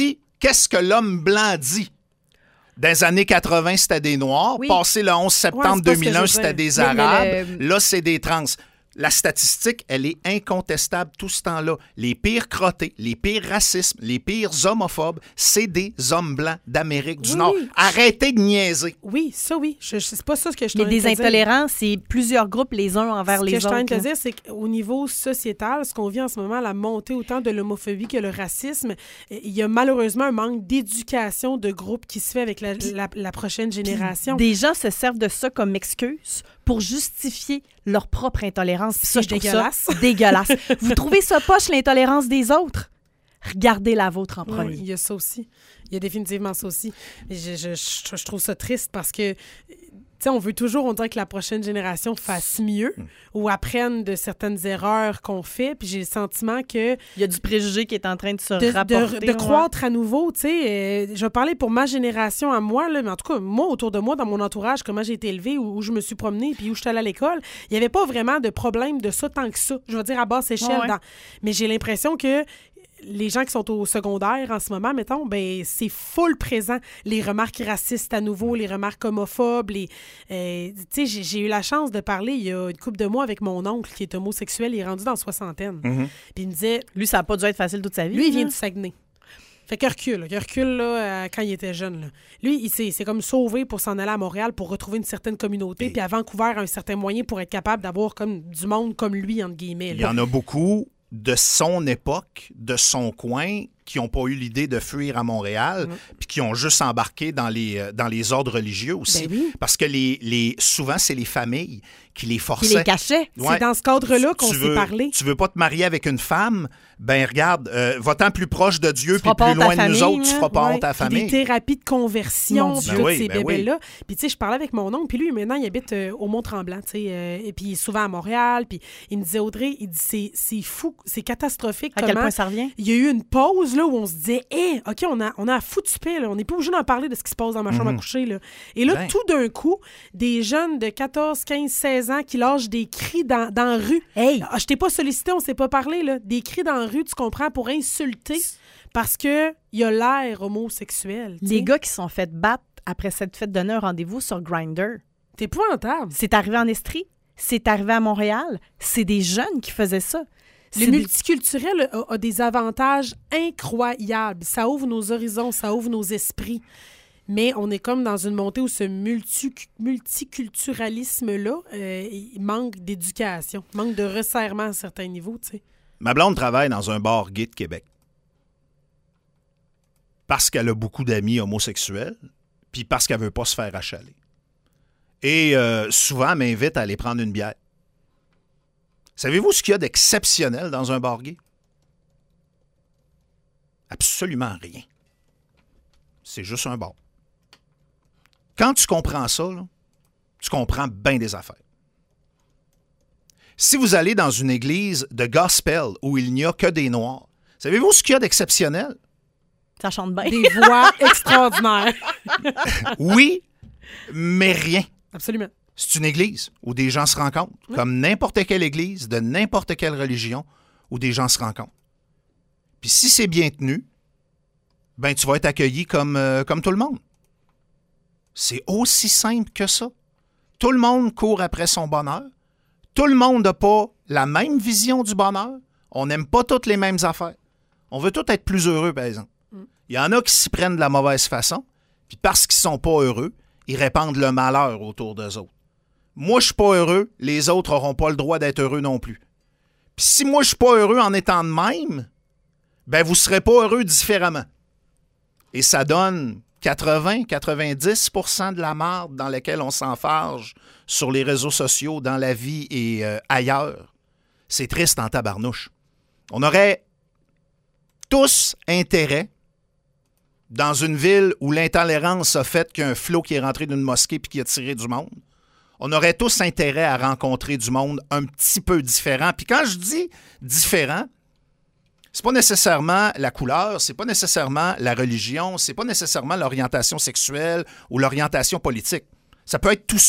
qu'est-ce que l'homme blanc dit? Dans les années 80, c'était des Noirs. Oui. Passé le 11 septembre c'est pas ce que 2001, je veux c'était dire. des Mais Arabes. Là, c'est des trans. La statistique, elle est incontestable tout ce temps-là. Les pires crottés, les pires racismes, les pires homophobes, c'est des hommes blancs d'Amérique du Oui, Nord. oui. Arrêtez de niaiser. Oui, ça oui. C'est pas ça ce que je Mais t'en des train de dire. intolérants, c'est plusieurs groupes les uns envers Ce que les je suis en train autres. de te là. dire, c'est qu'au niveau sociétal, ce qu'on vit en ce moment, la montée autant de l'homophobie que le racisme, il y a malheureusement un manque d'éducation de groupe qui se fait avec la prochaine génération. Des gens se servent de ça comme excuse pour justifier leur propre intolérance. Puis ça, je C'est trouve dégueulasse. ça dégueulasse. Vous trouvez ça poche, l'intolérance des autres? Regardez la vôtre en Oui, premier. il y a ça aussi. Il y a définitivement ça aussi. Et je trouve ça triste parce que, tu sais, on veut toujours, on dirait que la prochaine génération fasse mieux ou apprenne de certaines erreurs qu'on fait. Puis j'ai le sentiment que Il y a du préjugé qui est en train de se de rapporter. croître à nouveau, tu sais. Je vais parler pour ma génération à moi, là, mais en tout cas, moi, autour de moi, dans mon entourage, comment j'ai été élevée, où je me suis promenée, puis où je suis allée à l'école, il n'y avait pas vraiment de problème de ça tant que ça. Je veux dire, à basse échelle. Ouais. Mais j'ai l'impression que les gens qui sont au secondaire en ce moment, mettons, ben c'est full présent. Les remarques racistes à nouveau, les remarques homophobes, tu sais, j'ai eu la chance de parler il y a une couple de mois avec mon oncle qui est homosexuel, il est rendu dans la soixantaine. Puis il me disait, Lui, ça n'a pas dû être facile toute sa vie. lui, il vient là. du Saguenay. Fait qu'il recule là, quand il était jeune. Là. Lui, il s'est comme sauvé pour s'en aller à Montréal pour retrouver une certaine communauté, puis à Vancouver, un certain moyen pour être capable d'avoir comme du monde comme lui, entre guillemets. Il y là. en a beaucoup de son époque, de son coin, qui n'ont pas eu l'idée de fuir à Montréal, puis qui ont juste embarqué dans les ordres religieux aussi. Ben oui. Parce que souvent, c'est les familles qui les Qui forçaient. les cachait. Ouais. C'est dans ce cadre-là qu'on Tu s'est parlé. Tu veux pas te marier avec une femme? Ben regarde, va-t'en plus proche de Dieu, puis feras pas plus honte à loin de nous famille, autres, tu là. feras pas Ouais, honte à la puis famille. des thérapies de conversion, Mon puis Dieu. tous Oui, ces ben oui. bébés-là. Puis tu sais, je parlais avec mon oncle, puis lui, maintenant, il habite au Mont-Tremblant, tu sais, et puis il est souvent à Montréal, puis il me disait, Audrey, il dit, c'est fou, c'est catastrophique À quel comment point ça revient? il y a eu une pause là, où on se disait, OK, on a à foutu paix, là. On n'est pas obligé d'en parler de ce qui se passe dans ma chambre à coucher. Là. Et là, Ben. tout d'un coup, des jeunes de 14, 15, 16 ans qui lâchent des cris dans la rue. Hey! Ah, je t'ai pas sollicité, on s'est pas parlé. Là. Des cris dans la rue, tu comprends, pour insulter parce que il y a l'air homosexuel. tu Les sais. gars qui se sont fait battre après cette fête donner un rendez-vous sur Grindr. T'es épouvantable. C'est arrivé en Estrie, c'est arrivé à Montréal. C'est des jeunes qui faisaient ça. Le C'est des- multiculturel a des avantages incroyables. Ça ouvre nos horizons, ça ouvre nos esprits. Mais on est comme dans une montée où ce multiculturalisme-là, il manque d'éducation, manque de resserrement à certains niveaux, tu sais. Ma blonde travaille dans un bar gay de Québec. Parce qu'elle a beaucoup d'amis homosexuels, puis parce qu'elle veut pas se faire achaler. Et souvent, elle m'invite à aller prendre une bière. Savez-vous ce qu'il y a d'exceptionnel dans un bar gay? Absolument rien. C'est juste un bar. Quand tu comprends ça, là, tu comprends bien des affaires. Si vous allez dans une église de gospel où il n'y a que des Noirs, savez-vous ce qu'il y a d'exceptionnel? Ça chante bien. Des voix extraordinaires. Oui, mais rien. Absolument. C'est une église où des gens se rencontrent, comme n'importe quelle église de n'importe quelle religion où des gens se rencontrent. Puis si c'est bien tenu, ben tu vas être accueilli comme tout le monde. C'est aussi simple que ça. Tout le monde court après son bonheur. Tout le monde n'a pas la même vision du bonheur. On n'aime pas toutes les mêmes affaires. On veut tous être plus heureux, par exemple. Il y en a qui s'y prennent de la mauvaise façon, puis parce qu'ils sont pas heureux, ils répandent le malheur autour d'eux autres. Moi, je suis pas heureux, les autres n'auront pas le droit d'être heureux non plus. Puis si moi, je suis pas heureux en étant de même, ben vous serez pas heureux différemment. Et ça donne 80-90% de la marde dans laquelle on s'enfarge sur les réseaux sociaux, dans la vie et ailleurs. C'est triste en tabarnouche. On aurait tous intérêt, dans une ville où l'intolérance a fait qu'il y a un flot qui est rentré d'une mosquée puis qui a tiré du monde, on aurait tous intérêt à rencontrer du monde un petit peu différent. Puis quand je dis différent, c'est pas nécessairement la couleur, c'est pas nécessairement la religion, c'est pas nécessairement l'orientation sexuelle ou l'orientation politique. Ça peut être tout ça.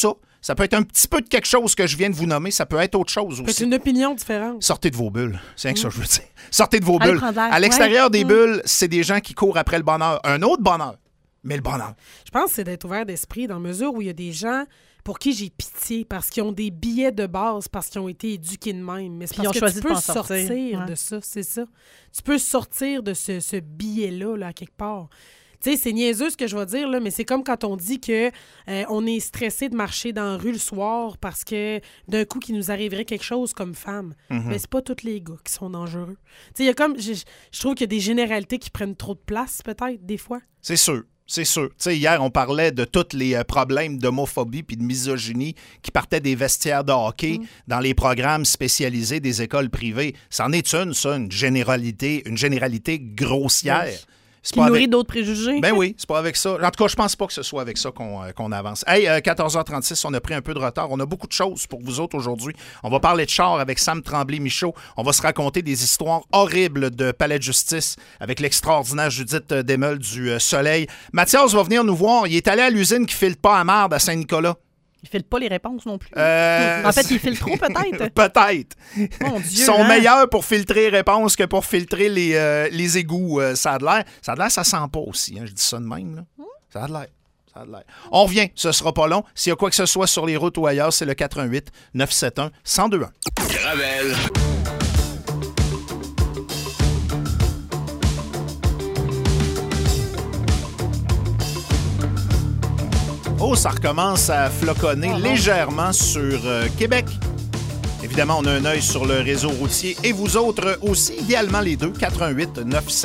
Ça peut être un petit peu de quelque chose que je viens de vous nommer. Ça peut être autre chose C'est aussi. une opinion différente. Sortez de vos bulles. C'est rien que ça que je veux dire. Sortez de vos Allez bulles. prendre l'air. À l'extérieur Ouais. des bulles, c'est des gens qui courent après le bonheur. Un autre bonheur, mais le bonheur. Je pense que c'est d'être ouvert d'esprit dans la mesure où il y a des gens pour qui j'ai pitié parce qu'ils ont des billets de base, parce qu'ils ont été éduqués de même. Mais c'est Puis ils ont parce que choisi tu de peux pas en sortir. sortir Ouais. de ça, c'est ça. Tu peux sortir de ce billet-là, là, à quelque part. Tu sais, c'est niaiseux ce que je vais dire, là, mais c'est comme quand on dit que on est stressé de marcher dans la rue le soir parce que d'un coup, qu'il nous arriverait quelque chose comme femme. Mais c'est pas tous les gars qui sont dangereux. Tu sais, il y a comme... Je trouve qu'il y a des généralités qui prennent trop de place, peut-être, des fois. C'est sûr. C'est sûr. Tu sais, hier, on parlait de tous les problèmes d'homophobie puis de misogynie qui partaient des vestiaires de hockey dans les programmes spécialisés des écoles privées. C'en est une, ça, une généralité grossière. Oui. C'est Qui pas nourrit avec... d'autres préjugés. Ben oui, c'est pas avec ça. En tout cas, je pense pas que ce soit avec ça qu'on avance. Hey, 14h36, on a pris un peu de retard. On a beaucoup de choses pour vous autres aujourd'hui. On va parler de char avec Sam Tremblay-Michaud. On va se raconter des histoires horribles de palais de justice avec l'extraordinaire Judith Desmeules du Soleil. Mathias va venir nous voir. Il est allé à l'usine qui file pas à marde à Saint-Nicolas. Il file pas les réponses non plus. En fait, il file trop, peut-être. Peut-être. Mon Dieu. Ils sont hein? meilleurs pour filtrer les réponses que pour filtrer les égouts. Ça a de l'air. Ça a de l'air, ça sent pas aussi. Hein. Je dis ça de même. Là. Ça a de l'air. Ça a de l'air. On revient. Ce sera pas long. S'il y a quoi que ce soit sur les routes ou ailleurs, c'est le 88 971 1021. Gravel. Oh, ça recommence à floconner légèrement sur Québec. Évidemment, on a un œil sur le réseau routier et vous autres aussi, idéalement les deux, 88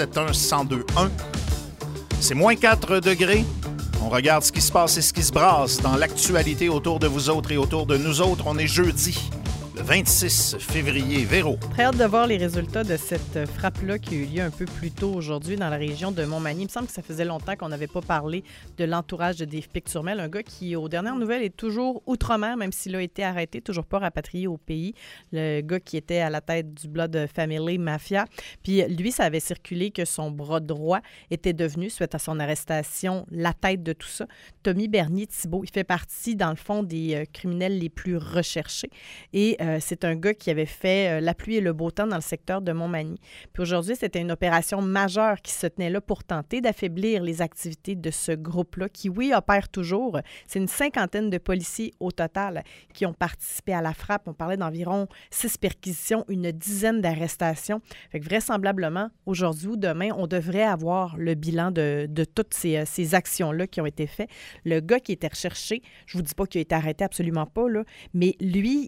971 1021. C'est moins 4 degrés. On regarde ce qui se passe et ce qui se brasse dans l'actualité autour de vous autres et autour de nous autres. On est jeudi, le 26 février. Véro. Très hâte de voir les résultats de cette frappe-là qui a eu lieu un peu plus tôt aujourd'hui dans la région de Montmagny. Il me semble que ça faisait longtemps qu'on n'avait pas parlé de l'entourage de Dave Picturmel, un gars qui, aux dernières nouvelles, est toujours outre-mer, même s'il a été arrêté, toujours pas rapatrié au pays. Le gars qui était à la tête du Blood Family Mafia. Puis lui, ça avait circulé que son bras droit était devenu, suite à son arrestation, la tête de tout ça. Tommy Bernier-Thibault, il fait partie, dans le fond, des criminels les plus recherchés. Et c'est un gars qui avait fait la pluie et le beau temps dans le secteur de Montmagny. Puis aujourd'hui, c'était une opération majeure qui se tenait là pour tenter d'affaiblir les activités de ce groupe-là, qui, oui, opère toujours. C'est une 50aine de policiers au total qui ont participé à la frappe. On parlait d'environ 6 perquisitions, une dizaine d'arrestations. Fait que vraisemblablement, aujourd'hui ou demain, on devrait avoir le bilan de toutes ces actions-là qui ont été faites. Le gars qui était recherché, je vous dis pas qu'il a été arrêté, absolument pas, là, mais lui,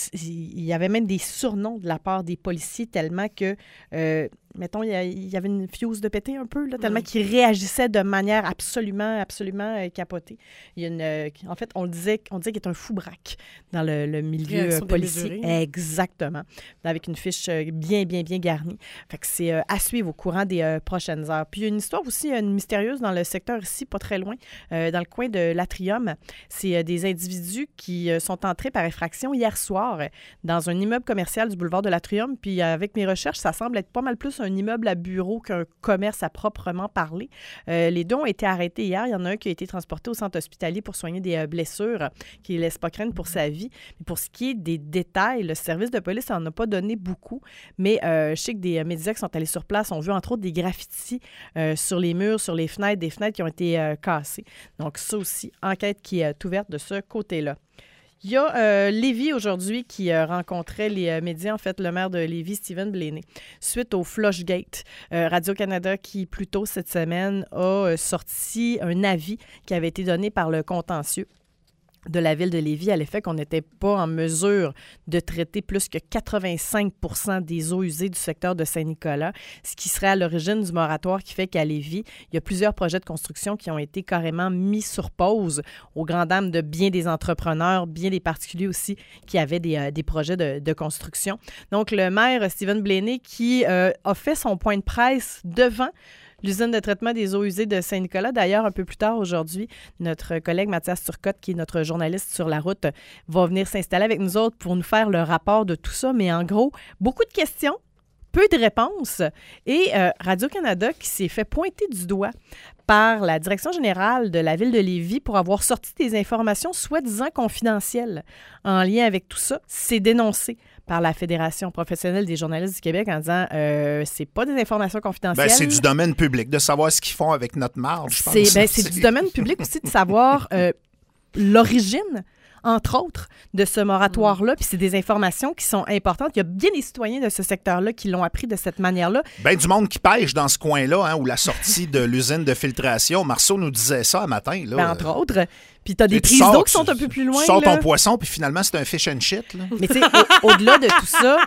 il y avait même des surnoms de la part des policiers tellement que, mettons, il y avait une fuse de péter un peu, là, tellement qu'il réagissait de manière absolument capotée. Il y a en fait, on disait qu'il est un fou-braque dans le milieu Réaction policier. démesurée. Exactement. Avec une fiche bien garnie. Fait que c'est à suivre au courant des prochaines heures. Puis il y a une histoire aussi mystérieuse dans le secteur ici, pas très loin, dans le coin de l'Atrium. C'est des individus qui sont entrés par effraction hier soir dans un immeuble commercial du boulevard de l'Atrium. Puis avec mes recherches, ça semble être pas mal plus un immeuble à bureau qu'un commerce à proprement parler. Les deux ont été arrêtés hier. Il y en a un qui a été transporté au centre hospitalier pour soigner des blessures qui ne laissent pas craindre pour sa vie. Mais pour ce qui est des détails, le service de police n'en a pas donné beaucoup, mais je sais que des médias qui sont allés sur place ont vu entre autres des graffitis sur les murs, sur les fenêtres, des fenêtres qui ont été cassées. Donc ça aussi, enquête qui est ouverte de ce côté-là. Il y a Lévis aujourd'hui qui rencontrait les médias, en fait, le maire de Lévis, Stephen Blaney, suite au Flushgate. Radio-Canada qui, plus tôt cette semaine, a sorti un avis qui avait été donné par le contentieux de la ville de Lévis à l'effet qu'on n'était pas en mesure de traiter plus que 85 % des eaux usées du secteur de Saint-Nicolas, ce qui serait à l'origine du moratoire qui fait qu'à Lévis, il y a plusieurs projets de construction qui ont été carrément mis sur pause aux grandes dames de bien des entrepreneurs, bien des particuliers aussi qui avaient des projets de construction. Donc, le maire Stephen Blaney qui a fait son point de presse devant l'usine de traitement des eaux usées de Saint-Nicolas. D'ailleurs, un peu plus tard aujourd'hui, notre collègue Mathias Turcotte, qui est notre journaliste sur la route, va venir s'installer avec nous autres pour nous faire le rapport de tout ça. Mais en gros, beaucoup de questions, peu de réponses. Et Radio-Canada qui s'est fait pointer du doigt par la Direction générale de la Ville de Lévis pour avoir sorti des informations soi-disant confidentielles en lien avec tout ça, c'est dénoncé par la Fédération professionnelle des journalistes du Québec en disant c'est pas des informations confidentielles. C'est du domaine public de savoir ce qu'ils font avec notre marge, je pense. C'est du domaine public aussi de savoir l'origine, entre autres, de ce moratoire-là. Puis c'est des informations qui sont importantes. Il y a bien des citoyens de ce secteur-là qui l'ont appris de cette manière-là. Bien du monde qui pêche dans ce coin-là, où la sortie de l'usine de filtration. Marceau nous disait ça un matin. Là, entre autres. Puis t'as des prises d'eau qui sont un peu plus loin. Tu sors ton poisson, puis finalement, c'est un fish and shit. Là. Mais tu sais, au-delà de tout ça...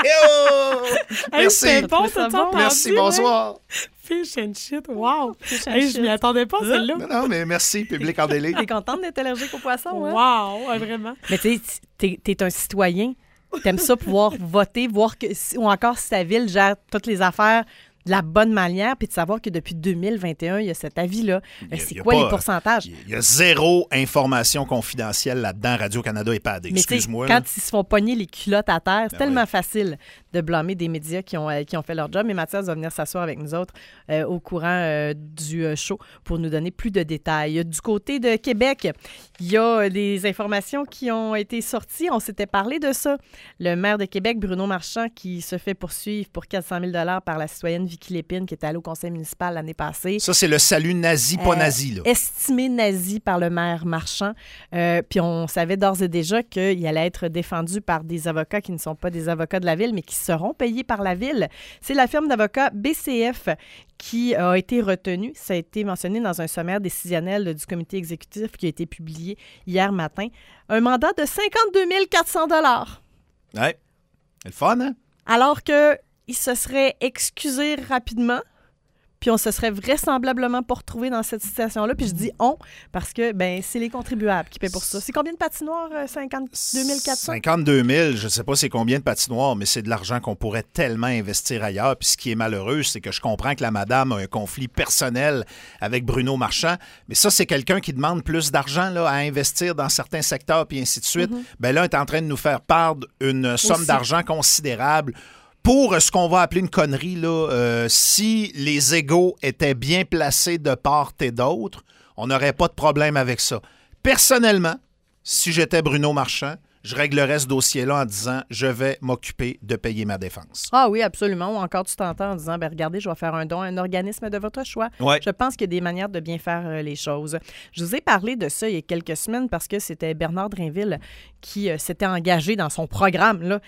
Merci. Merci, bonsoir. Fish and shit, wow! Je m'y attendais pas, celle-là. Non, mais merci, public en délai. T'es contente d'être allergique aux poissons, hein? Wow, vraiment. Mais tu sais, t'es un citoyen. T'aimes ça pouvoir voter, voir que, ou encore si ta ville gère toutes les affaires de la bonne manière, puis de savoir que depuis 2021, il y a cet avis-là. C'est quoi les pourcentages? Il y a zéro information confidentielle là-dedans. Radio-Canada est pas excuse-moi. Quand ils se font pogner les culottes à terre, c'est tellement facile de blâmer des médias qui ont fait leur job. Mais Mathias va venir s'asseoir avec nous autres au courant du show pour nous donner plus de détails. Du côté de Québec, il y a des informations qui ont été sorties. On s'était parlé de ça. Le maire de Québec, Bruno Marchand, qui se fait poursuivre pour 400 000 $ par la citoyenne Vicky Lépine, qui était allée au conseil municipal l'année passée. Ça, c'est le salut nazi, pas nazi. Là. Estimé nazi par le maire Marchand. Puis on savait d'ores et déjà qu'il allait être défendu par des avocats qui ne sont pas des avocats de la Ville, mais qui seront payés par la Ville. C'est la firme d'avocats BCF qui a été retenue. Ça a été mentionné dans un sommaire décisionnel du comité exécutif qui a été publié hier matin. Un mandat de 52 400 $. Ouais. C'est le fun, hein? Alors qu'il se serait excusé rapidement, puis on se serait vraisemblablement pas retrouvé dans cette situation-là. Puis je dis « on » parce que c'est les contribuables qui paient pour ça. C'est combien de patinoires, 52 400? 52 000, je ne sais pas c'est combien de patinoires, mais c'est de l'argent qu'on pourrait tellement investir ailleurs. Puis ce qui est malheureux, c'est que je comprends que la madame a un conflit personnel avec Bruno Marchand, mais ça, c'est quelqu'un qui demande plus d'argent là, à investir dans certains secteurs, puis ainsi de suite. Là, elle est en train de nous faire perdre une somme d'argent considérable pour ce qu'on va appeler une connerie, là, si les égos étaient bien placés de part et d'autre, on n'aurait pas de problème avec ça. Personnellement, si j'étais Bruno Marchand, je réglerais ce dossier-là en disant « je vais m'occuper de payer ma défense ». Ah oui, absolument. Ou encore, tu t'entends en disant « regardez, je vais faire un don à un organisme de votre choix ». Ouais. Je pense qu'il y a des manières de bien faire les choses. Je vous ai parlé de ça il y a quelques semaines parce que c'était Bernard Drinville qui s'était engagé dans son programme là,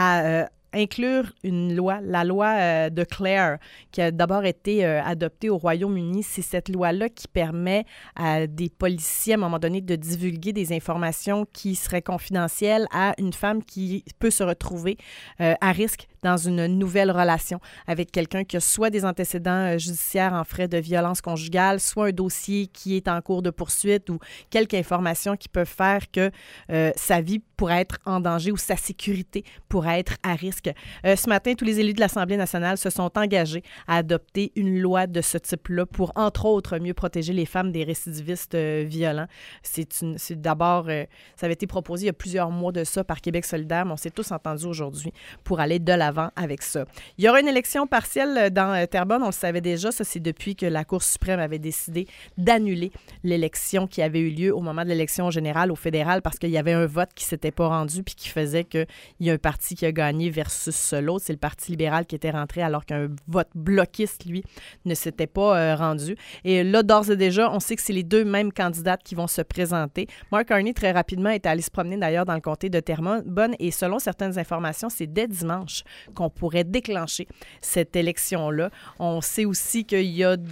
à inclure une loi, la loi de Clare, qui a d'abord été adoptée au Royaume-Uni. C'est cette loi-là qui permet à des policiers, à un moment donné, de divulguer des informations qui seraient confidentielles à une femme qui peut se retrouver à risque dans une nouvelle relation avec quelqu'un qui a soit des antécédents judiciaires en frais de violence conjugale, soit un dossier qui est en cours de poursuite ou quelques informations qui peuvent faire que sa vie pourrait être en danger ou sa sécurité pourrait être à risque. Ce matin, tous les élus de l'Assemblée nationale se sont engagés à adopter une loi de ce type-là pour, entre autres, mieux protéger les femmes des récidivistes violents. C'est d'abord, ça avait été proposé il y a plusieurs mois de ça par Québec solidaire, mais on s'est tous entendus aujourd'hui pour aller de l'avant avec ça. Il y aura une élection partielle dans Terrebonne, on le savait déjà, ça c'est depuis que la Cour suprême avait décidé d'annuler l'élection qui avait eu lieu au moment de l'élection générale au fédéral parce qu'il y avait un vote qui s'était pas rendu puis qui faisait qu'il y a un parti qui a gagné versus l'autre. C'est le Parti libéral qui était rentré alors qu'un vote bloquiste, lui, ne s'était pas rendu. Et là, d'ores et déjà, on sait que c'est les deux mêmes candidates qui vont se présenter. Mark Carney, très rapidement, est allé se promener d'ailleurs dans le comté de Terrebonne et selon certaines informations, c'est dès dimanche qu'on pourrait déclencher cette élection-là. On sait aussi qu'il y a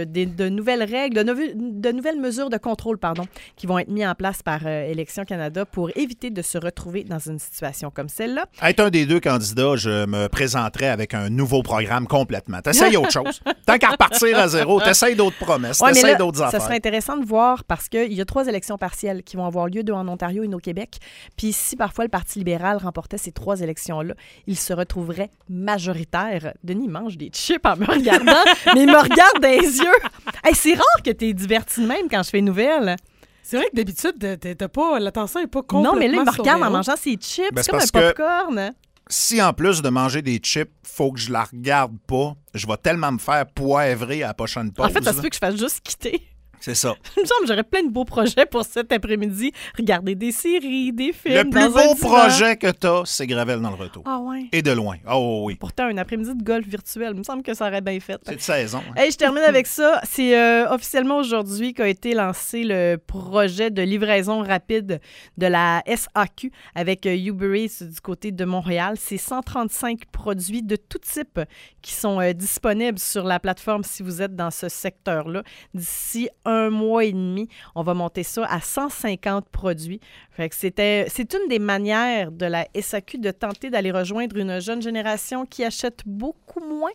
de nouvelles règles, de nouvelles mesures de contrôle, qui vont être mises en place par Élections Canada pour éviter de se retrouver dans une situation comme celle-là. Être un des deux candidats, je me présenterais avec un nouveau programme complètement. T'essayes autre chose. Tant qu'à repartir à zéro, t'essayes d'autres promesses, t'essayes d'autres affaires. Ça serait intéressant de voir parce qu'il y a 3 élections partielles qui vont avoir lieu, 2 en Ontario, 1 au Québec. Puis si parfois le Parti libéral remportait ces 3 élections-là, il se retrouverait majoritaire. Denis mange des chips en me regardant, mais il me regarde dans les yeux. Hey, c'est rare que t'es diverti de même quand je fais une nouvelle. C'est vrai que d'habitude, t'as pas, l'attention n'est pas complètement. Non, mais là, il me regarde en mangeant ses chips. C'est comme un popcorn. si en plus de manger des chips, faut que je la regarde pas, je vais tellement me faire poivrer à la prochaine pause. En fait, ça se là. peut que je fasse juste quitter. C'est ça. Il me semble que j'aurais plein de beaux projets pour cet après-midi. Regarder des séries, des films. Le plus dans un beau divan. projet que t'as, c'est Gravel dans le retour. Ah ouais. Et de loin. Oh oui. Pourtant, un après-midi de golf virtuel, il me semble que ça aurait bien fait. C'est de saison. hein. Hey, je termine avec ça. C'est officiellement aujourd'hui qu'a été lancé le projet de livraison rapide de la SAQ avec Uber Eats du côté de Montréal. C'est 135 produits de tout type qui sont disponibles sur la plateforme si vous êtes dans ce secteur-là. D'ici 1 mois et demi, on va monter ça à 150 produits. Fait que c'est une des manières de la SAQ de tenter d'aller rejoindre une jeune génération qui achète beaucoup moins.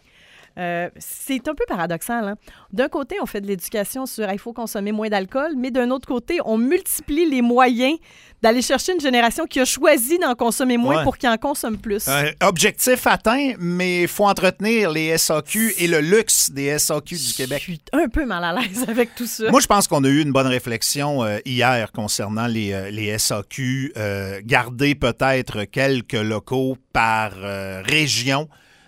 C'est un peu paradoxal. Hein? D'un côté, on fait de l'éducation sur il faut consommer moins d'alcool, mais d'un autre côté, on multiplie les moyens d'aller chercher une génération qui a choisi d'en consommer moins Ouais. pour qu'il en consomme plus. Objectif atteint, mais il faut entretenir les SAQ et le luxe des SAQ du Québec. Je suis un peu mal à l'aise avec tout ça. Moi, je pense qu'on a eu une bonne réflexion hier concernant les SAQ. Garder peut-être quelques locaux par région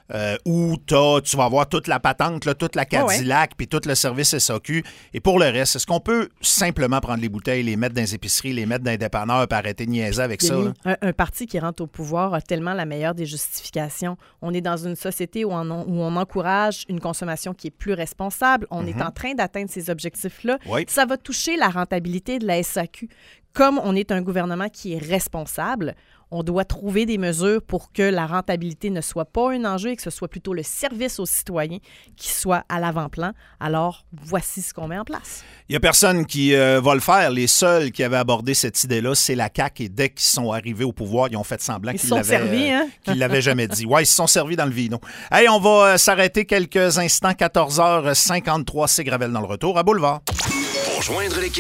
où tu vas avoir toute la patente, là, toute la Cadillac, puis tout le service SAQ. Et pour le reste, est-ce qu'on peut simplement prendre les bouteilles, les mettre dans les épiceries, les mettre dans les dépanneurs, puis arrêter de niaiser avec ça? Là? Un parti qui rentre au pouvoir a tellement la meilleure des justifications. On est dans une société où on encourage une consommation qui est plus responsable. On est en train d'atteindre ces objectifs-là. Oui. Ça va toucher la rentabilité de la SAQ. Comme on est un gouvernement qui est responsable, on doit trouver des mesures pour que la rentabilité ne soit pas un enjeu et que ce soit plutôt le service aux citoyens qui soit à l'avant-plan. Alors, voici ce qu'on met en place. Il n'y a personne qui va le faire. Les seuls qui avaient abordé cette idée-là, c'est la CAQ. Et dès qu'ils sont arrivés au pouvoir, ils ont fait semblant Ils qu'ils se sont servis, hein? qu'ils l'avaient jamais dit. Ouais, ils se sont servis dans le vino. Hey, on va s'arrêter quelques instants. 14h53, c'est Gravel dans le retour à Boulevard. Pour joindre l'équipe